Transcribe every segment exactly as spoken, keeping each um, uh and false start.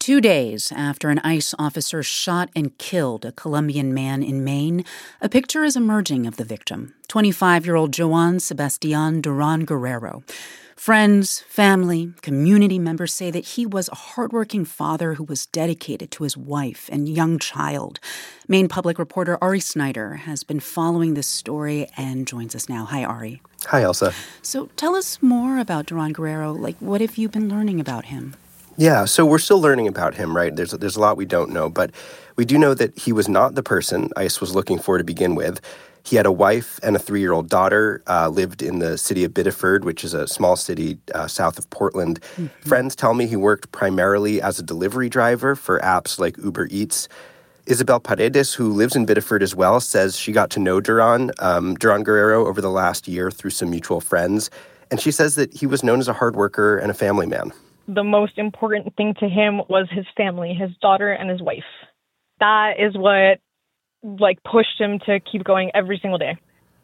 Two days after an ICE officer shot and killed a Colombian man in Maine, a picture is emerging of the victim, twenty-five-year-old Joan Sebastian Duran Guerrero. Friends, family, community members say that he was a hardworking father who was dedicated to his wife and young child. Maine Public reporter Ari Snyder has been following this story and joins us now. Hi, Ari. Hi, Elsa. So tell us more about Duran Guerrero. Like, what have you been learning about him? Yeah, so we're still learning about him, right? There's there's a lot we don't know, but we do know that he was not the person ICE was looking for to begin with. He had a wife and a three-year-old daughter, uh, lived in the city of Biddeford, which is a small city uh, south of Portland. Mm-hmm. Friends tell me he worked primarily as a delivery driver for apps like Uber Eats. Isabel Paredes, who lives in Biddeford as well, says she got to know Duran, um, Duran Guerrero over the last year through some mutual friends. And she says that he was known as a hard worker and a family man. The most important thing to him was his family, his daughter and his wife. That is what, like, pushed him to keep going every single day.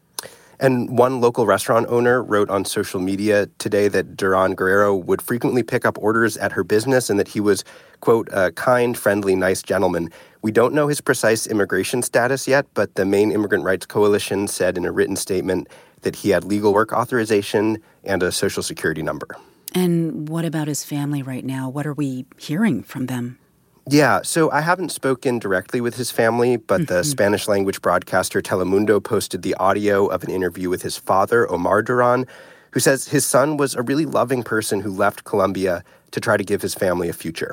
And one local restaurant owner wrote on social media today that Duran Guerrero would frequently pick up orders at her business and that he was, quote, a kind, friendly, nice gentleman. We don't know his precise immigration status yet, but the Maine Immigrant Rights Coalition said in a written statement that he had legal work authorization and a Social Security number. And what about his family right now? What are we hearing from them? Yeah, so I haven't spoken directly with his family, but the mm-hmm. Spanish-language broadcaster Telemundo posted the audio of an interview with his father, Omar Duran, who says his son was a really loving person who left Colombia to try to give his family a future.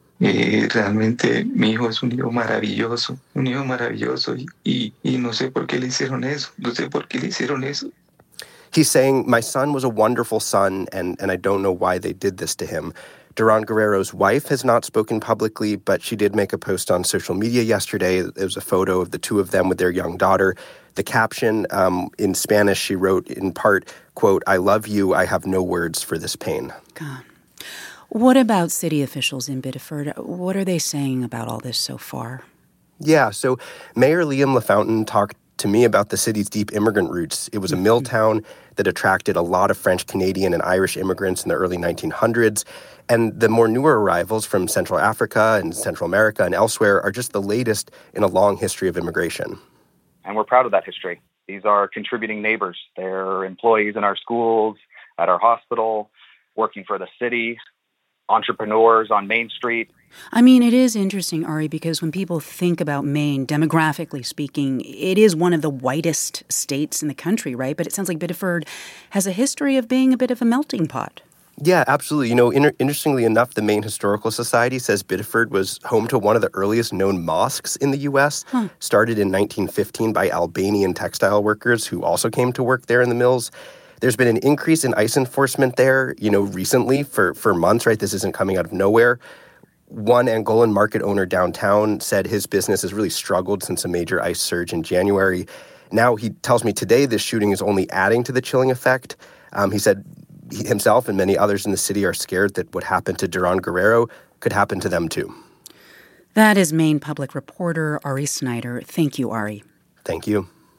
Eh, realmente mi hijo es un hijo maravilloso, un hijo maravilloso, y, y no sé por qué le hicieron eso, no sé por qué le hicieron eso. He's saying, my son was a wonderful son, and, and I don't know why they did this to him. Duran Guerrero's wife has not spoken publicly, but she did make a post on social media yesterday. There was a photo of the two of them with their young daughter. The caption um, in Spanish, she wrote in part, quote, I love you, I have no words for this pain. God. What about city officials in Biddeford? What are they saying about all this so far? Yeah, so Mayor Liam LaFountain talked to me about the city's deep immigrant roots. It was a mill town that attracted a lot of French, Canadian, and Irish immigrants in the early nineteen hundreds. And the more newer arrivals from Central Africa and Central America and elsewhere are just the latest in a long history of immigration. And we're proud of that history. These are contributing neighbors. They're employees in our schools, at our hospital, working for the city, entrepreneurs on Main Street. I mean, it is interesting, Ari, because when people think about Maine, demographically speaking, it is one of the whitest states in the country, right? But it sounds like Biddeford has a history of being a bit of a melting pot. Yeah, absolutely. You know, inter- interestingly enough, the Maine Historical Society says Biddeford was home to one of the earliest known mosques in the U S, huh. started in nineteen fifteen by Albanian textile workers who also came to work there in the mills. There's been an increase in ICE enforcement there, you know, recently for, for months, right? This isn't coming out of nowhere. One Angolan market owner downtown said his business has really struggled since a major ICE surge in January. Now he tells me today this shooting is only adding to the chilling effect. Um, he said he himself and many others in the city are scared that what happened to Duran Guerrero could happen to them too. That is Maine Public reporter Ari Snyder. Thank you, Ari. Thank you.